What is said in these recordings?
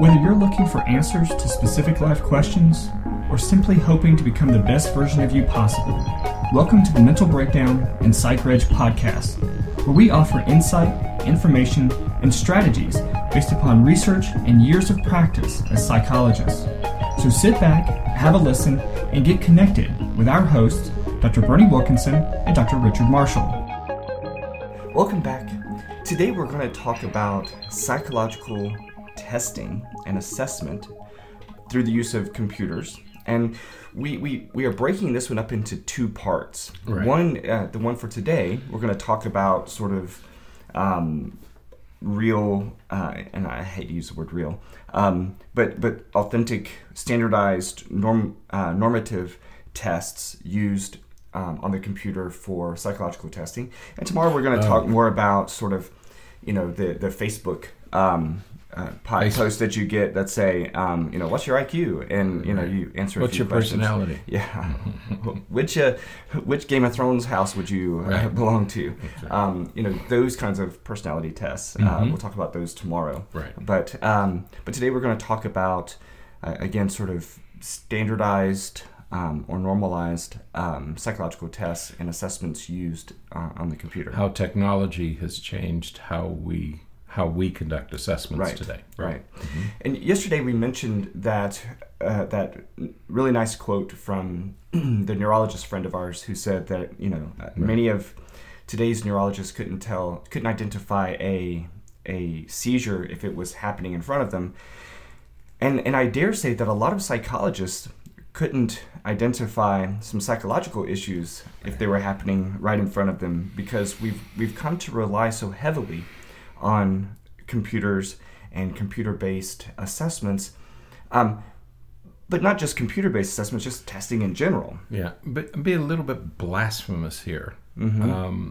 Whether you're looking for answers to specific life questions or simply hoping to become the best version of you possible, welcome to the Mental Breakdown and PsychReg podcast, where we offer insight, information, and strategies based upon research and years of practice as psychologists. So sit back, have a listen, and get connected with our hosts, Dr. Bernie Wilkinson and Dr. Richard Marshall. Welcome back. Today we're going to talk about psychological testing and assessment through the use of computers. And we are breaking this one up into two parts. Right. One, the one for today, we're going to talk about sort of real, and I hate to use the word real, but authentic, standardized, normative tests used on the computer for psychological testing. And tomorrow we're going to talk more about sort of, the Facebook posts that you get that say, what's your IQ? And, you answer what's a few your questions. personality? Yeah. Which Game of Thrones house would you belong to? Right. Those kinds of personality tests. We'll talk about those tomorrow. Right. But today we're going to talk about, again, sort of standardized or normalized psychological tests and assessments used on the computer. How technology has changed how we conduct assessments today. Right. Mm-hmm. And yesterday we mentioned that really nice quote from the neurologist friend of ours who said that many of today's neurologists couldn't identify a seizure if it was happening in front of them, and I dare say that a lot of psychologists couldn't identify some psychological issues if they were happening right in front of them, because we've come to rely so heavily on computers and computer-based assessments, but not just computer-based assessments, just testing in general. Yeah, but be a little bit blasphemous here. Mm-hmm.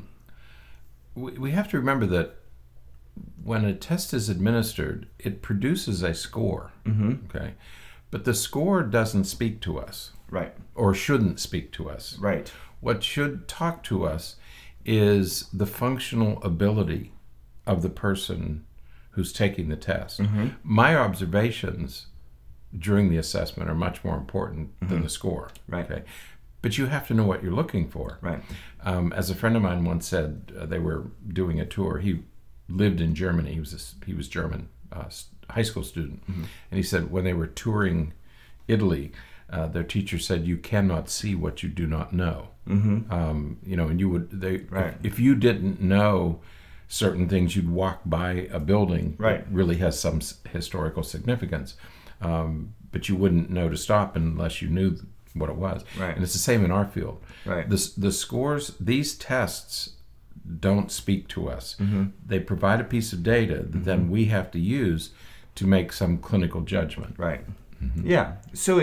We have to remember that when a test is administered, it produces a score. Mm-hmm. Okay, but the score doesn't speak to us. Right. Or shouldn't speak to us. Right. What should talk to us is the functional ability of the person who's taking the test. Mm-hmm. My observations during the assessment are much more important than the score. Right. Okay? But you have to know what you're looking for. Right. As a friend of mine once said, they were doing a tour. He lived in Germany. He was German, high school student. Mm-hmm. And he said when they were touring Italy, their teacher said, "You cannot see what you do not know." Mm-hmm. And you would if you didn't know certain things, you'd walk by a building that really has some historical significance, but you wouldn't know to stop unless you knew what it was. Right. And it's the same in our field. Right. The scores, these tests don't speak to us. Mm-hmm. They provide a piece of data that then we have to use to make some clinical judgment. Right. Mm-hmm. Yeah. So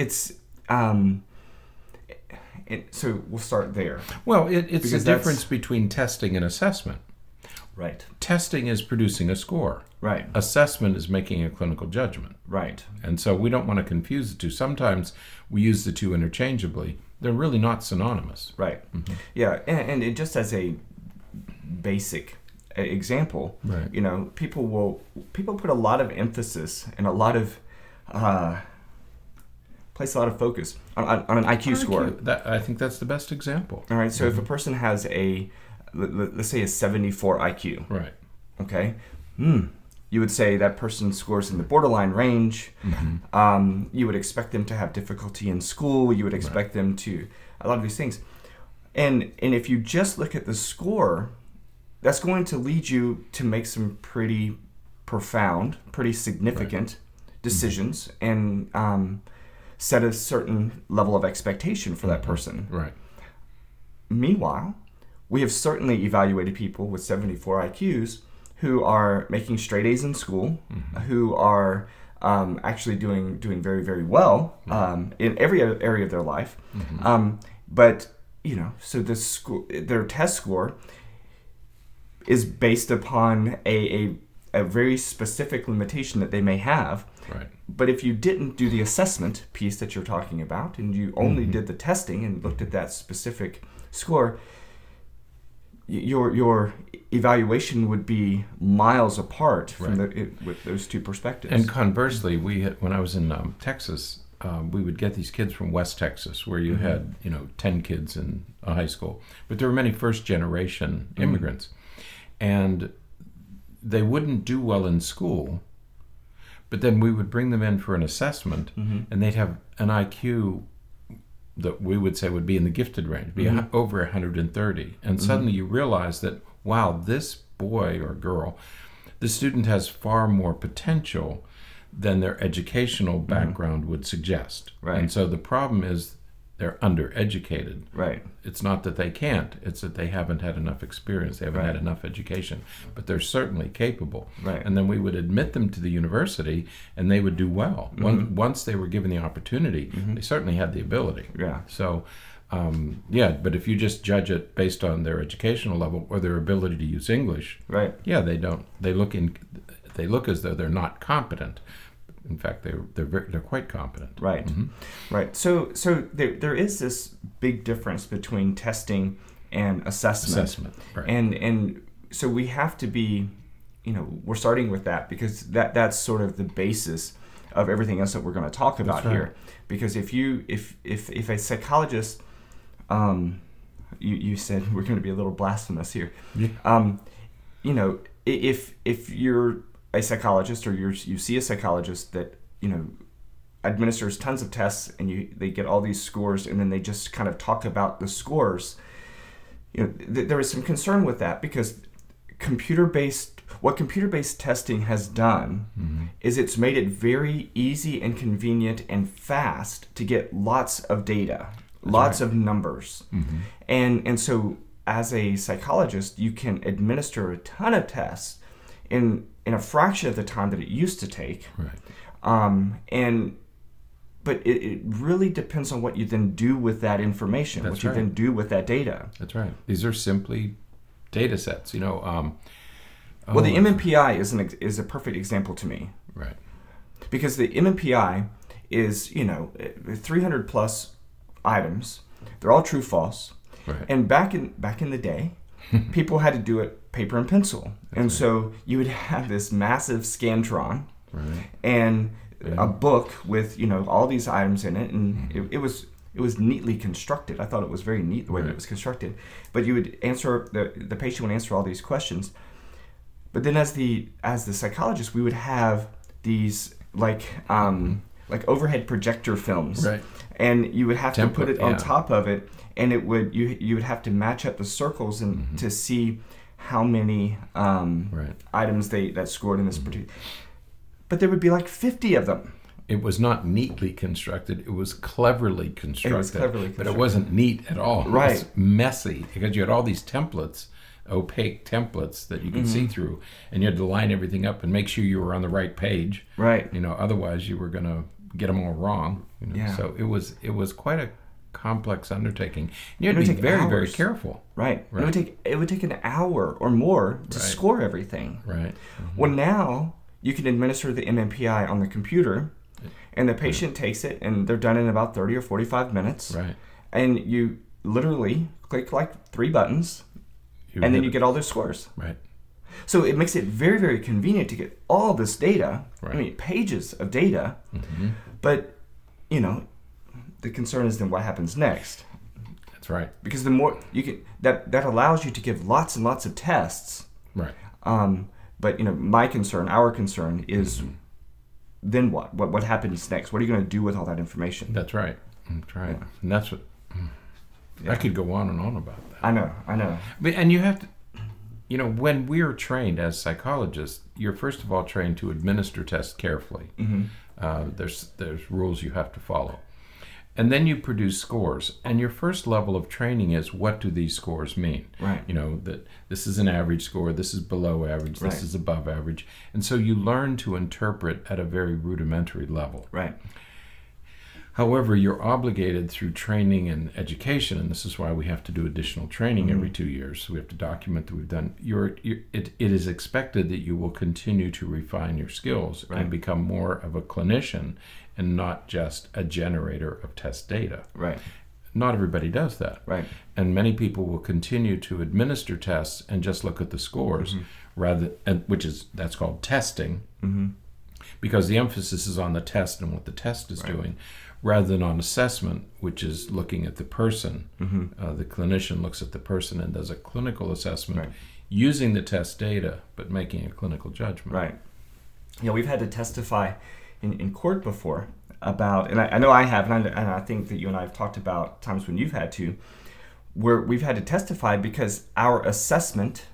so we'll start there. Well, it's Because the difference between testing and assessment. Right. Testing is producing a score. Right. Assessment is making a clinical judgment. Right. And so we don't want to confuse the two. Sometimes we use the two interchangeably. They're really not synonymous. Right. Mm-hmm. Yeah. And it just as a basic example, people put a lot of emphasis and a lot of place a lot of focus on an IQ score. I think that's the best example. All right. So if a person has let's say a 74 IQ, Right. okay, you would say that person scores in the borderline range. Mm-hmm. You would expect them to have difficulty in school. You would expect them to a lot of these things. And if you just look at the score, that's going to lead you to make some pretty profound, pretty significant decisions and set a certain level of expectation for that person. Right. Meanwhile, we have certainly evaluated people with 74 IQs who are making straight A's in school, who are actually doing very, very well in every area of their life. But so their test score is based upon a very specific limitation that they may have. Right. But if you didn't do the assessment piece that you're talking about, and you only did the testing and looked at that specific score, your evaluation would be miles apart from with those two perspectives. And conversely, when I was in Texas, we would get these kids from West Texas, where you had 10 kids in a high school, but there were many first-generation immigrants, and they wouldn't do well in school. But then we would bring them in for an assessment, and they'd have an IQ that we would say would be in the gifted range, be over 130. And suddenly you realize that, wow, this boy or girl, the student has far more potential than their educational background would suggest. Right. And so the problem is they're undereducated. Right. It's not that they can't, it's that they haven't had enough experience, they haven't had enough education, but they're certainly capable. Right. And then we would admit them to the university, and they would do well. Once they were given the opportunity, they certainly had the ability. Yeah. So, but if you just judge it based on their educational level or their ability to use English, they don't. They look as though they're not competent. In fact, they're quite competent. Right, right. So there is this big difference between testing and assessment. Right. And so we have to be, we're starting with that because that's sort of the basis of everything else that we're going to talk about here. Because if a psychologist, you said we're going to be a little blasphemous here. Yeah. If you're a psychologist, or you see a psychologist that administers tons of tests, and they get all these scores, and then they just kind of talk about the scores, there is some concern with that, because computer-based testing has done is it's made it very easy and convenient and fast to get lots of data, lots of numbers, and so as a psychologist you can administer a ton of tests in a fraction of the time that it used to take. Right. But it really depends on what you then do with that information, what you then do with that data. That's right. These are simply data sets, Well, the MMPI is a perfect example to me. Right. Because the MMPI is, 300 plus items. They're all true, false. Right. And back in the day, people had to do it paper and pencil. So you would have this massive Scantron and a book with, all these items in it. And it was neatly constructed. I thought it was very neat the way that it was constructed. But you would answer, the patient would answer all these questions. But then as the psychologist, we would have these like overhead projector films. Right. And you would have to put it on top of it, and it would you would have to match up the circles and to see how many items that scored in this particular. But there would be like 50 of them. It was not neatly constructed. It was cleverly constructed. But it wasn't neat at all. Right. It was messy, because you had all these templates, opaque templates that you could see through, and you had to line everything up and make sure you were on the right page. Right. Otherwise you were going to get them all wrong. So it was quite a complex undertaking. You had to be very, very careful. Right. It would take an hour or more to score everything. Right. Well, now you can administer the MMPI on the computer, and the patient takes it, and they're done in about 30 or 45 minutes. Right. And you literally click like 3 buttons, and then you get all their scores. Right. So it makes it very, very convenient to get all this data. Right. I mean, pages of data. But, the concern is then what happens next. That's right. Because the more you can, that allows you to give lots and lots of tests. Right. But our concern is then what? What happens next? What are you going to do with all that information? That's right. That's right. Yeah. And that's what I could go on and on about that. I know. And you have to, when we're trained as psychologists, you're first of all trained to administer tests carefully. There's rules you have to follow. And then you produce scores. And your first level of training is, what do these scores mean? Right. That this is an average score, this is below average, this is above average. And so you learn to interpret at a very rudimentary level. Right. However, you're obligated through training and education, and this is why we have to do additional training every 2 years. So we have to document that we've done. It is expected that you will continue to refine your skills and become more of a clinician and not just a generator of test data. Right. not everybody does that. Right. And many people will continue to administer tests and just look at the scores, that's called testing, because the emphasis is on the test and what the test is doing, rather than on assessment, which is looking at the person. The clinician looks at the person and does a clinical assessment using the test data, but making a clinical judgment. Right. We've had to testify in court before about, and I know I have, and I think that you and I have talked about times when you've had to, where we've had to testify because our assessment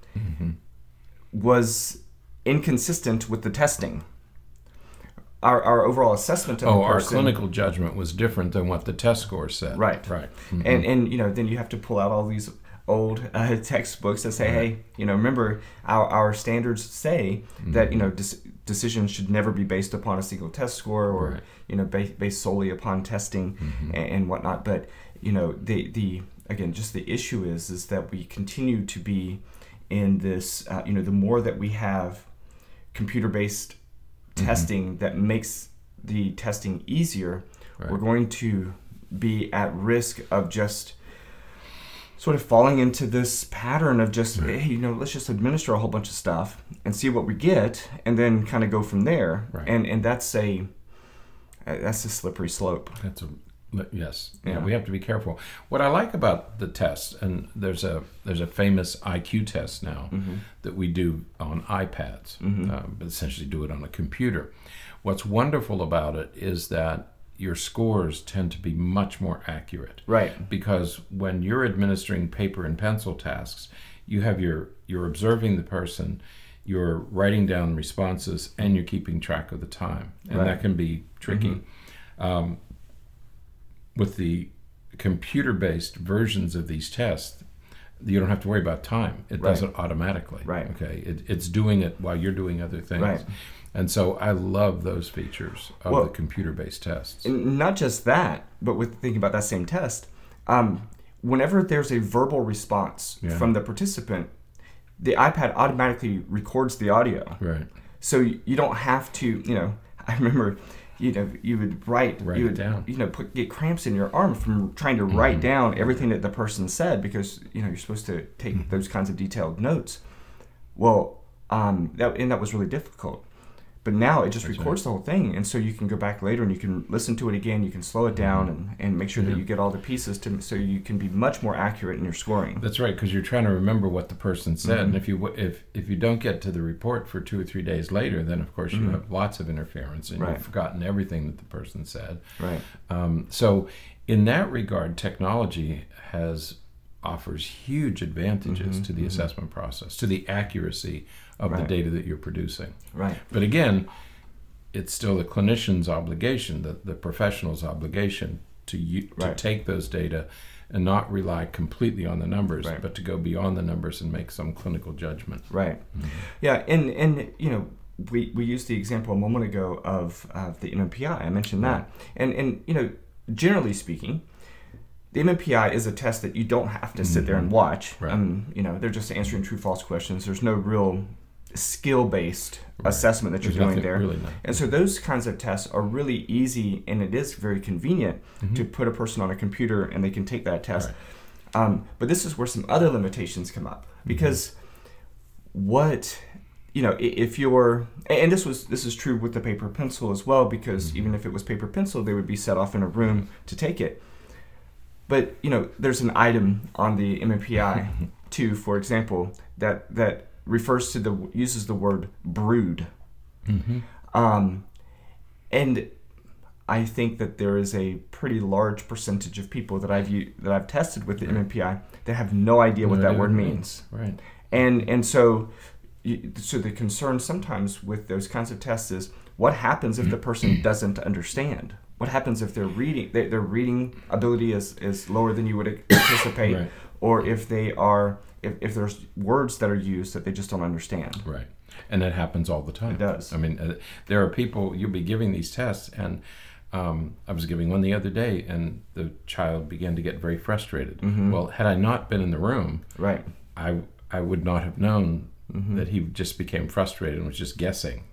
was inconsistent with the testing. Our overall assessment of the person, our clinical judgment was different than what the test score said. Right. And then you have to pull out all these old textbooks that say, hey, remember our standards say that decisions should never be based upon a single test score or based solely upon testing and whatnot. But the again, just the issue is that we continue to be in this. The more that we have computer-based testing that makes the testing easier, we're going to be at risk of just sort of falling into this pattern of just, hey, let's just administer a whole bunch of stuff and see what we get, and then kind of go from there. And that's a slippery slope. Yes. We have to be careful. What I like about the tests, and there's a famous IQ test now that we do on iPads, but essentially do it on a computer. What's wonderful about it is that your scores tend to be much more accurate. Right. Because when you're administering paper and pencil tasks, you're observing the person, you're writing down responses, and you're keeping track of the time. And that can be tricky. With the computer-based versions of these tests, you don't have to worry about time. It does it automatically. Right. Okay. It's doing it while you're doing other things. Right. And so I love those features of the computer-based tests. And not just that, but with thinking about that same test, whenever there's a verbal response from the participant, the iPad automatically records the audio. Right. So you don't have to, I remember, you would write it down. Get cramps in your arm from trying to write down everything that the person said, because you're supposed to take those kinds of detailed notes. Well, that was really difficult. But now it just records the whole thing, and so you can go back later and you can listen to it again. You can slow it down and make sure that you get all the pieces so you can be much more accurate in your scoring. That's right, because you're trying to remember what the person said, and if you don't get to the report for 2 or 3 days later, then of course you have lots of interference and you've forgotten everything that the person said. Right. So in that regard, technology offers huge advantages to the assessment process, to the accuracy of the data that you're producing. Right. But again, it's still the clinician's obligation, the professional's obligation to take those data and not rely completely on the numbers, but to go beyond the numbers and make some clinical judgment. Right. Yeah, and we used the example a moment ago of the MMPI. I mentioned that. And generally speaking, the MMPI is a test that you don't have to sit there and watch. Right. They're just answering true-false questions. There's no real skill-based assessment that you're doing there. Really and so those kinds of tests are really easy, and it is very convenient to put a person on a computer and they can take that test. Right. But this is where some other limitations come up, because if you're, and this is true with the paper pencil as well, because even if it was paper pencil, they would be set off in a room to take it. But there's an item on the MMPI too, for example, that refers to uses the word brood, and I think that there is a pretty large percentage of people that I've tested with the MMPI that have no idea what that word means. Right. And so the concern sometimes with those kinds of tests is what happens if the person doesn't understand. What happens if their reading ability is lower than you would anticipate, or if there's words that are used that they just don't understand. Right, and that happens all the time. It does. I mean, there are people, you'll be giving these tests, and I was giving one the other day, and the child began to get very frustrated. Well, had I not been in the room, I would not have known that he just became frustrated and was just guessing.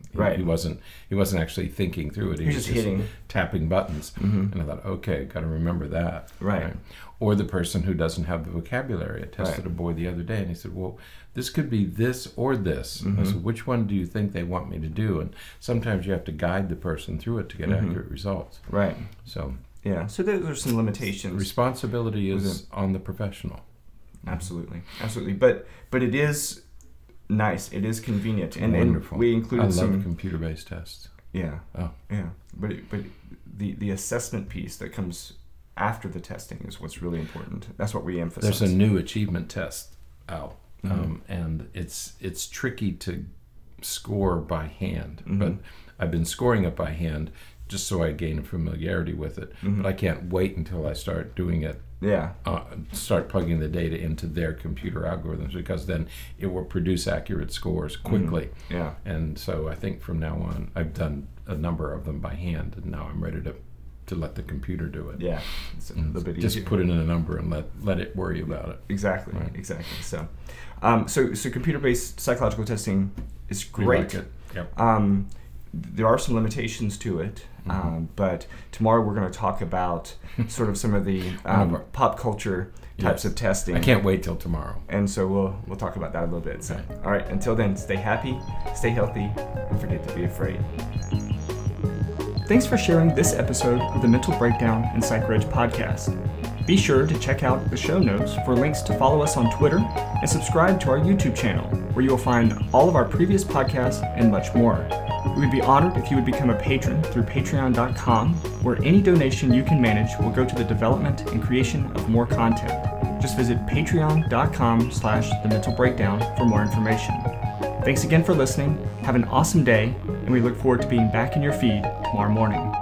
Right. He wasn't actually thinking through it. He was just hitting, tapping buttons. And I thought, okay, got to remember that. Right. Or the person who doesn't have the vocabulary. I tested a boy the other day, and he said, well, this could be this or this. I said, which one do you think they want me to do? And sometimes you have to guide the person through it to get accurate results. Right. So yeah. So there's some limitations. Responsibility is on the professional. Absolutely. But it is nice. It is convenient. And wonderful. And we included I love computer-based tests. Yeah. Oh. Yeah. But the assessment piece that comes after the testing is what's really important. That's what we emphasize. There's a new achievement test out, and it's tricky to score by hand. But I've been scoring it by hand just so I gain familiarity with it. But I can't wait until I start doing it. Yeah. Start plugging the data into their computer algorithms, because then it will produce accurate scores quickly. Yeah. And so I think from now on, I've done a number of them by hand, and now I'm ready to let the computer do it. Yeah. It's a little bit just easier. put in a number and let it worry about it. Exactly. Right. Exactly. So computer-based psychological testing is great. We like it. Yep. There are some limitations to it, but tomorrow we're going to talk about sort of some of the pop culture types of testing. I can't wait till tomorrow. And so we'll talk about that a little bit. So, all right. Until then, stay happy, stay healthy, and forget to be afraid. Thanks for sharing this episode of the Mental Breakdown and PsychReg podcast. Be sure to check out the show notes for links to follow us on Twitter and subscribe to our YouTube channel, where you will find all of our previous podcasts and much more. We would be honored if you would become a patron through patreon.com, where any donation you can manage will go to the development and creation of more content. Just visit patreon.com/thementalbreakdown for more information. Thanks again for listening. Have an awesome day, and we look forward to being back in your feed tomorrow morning.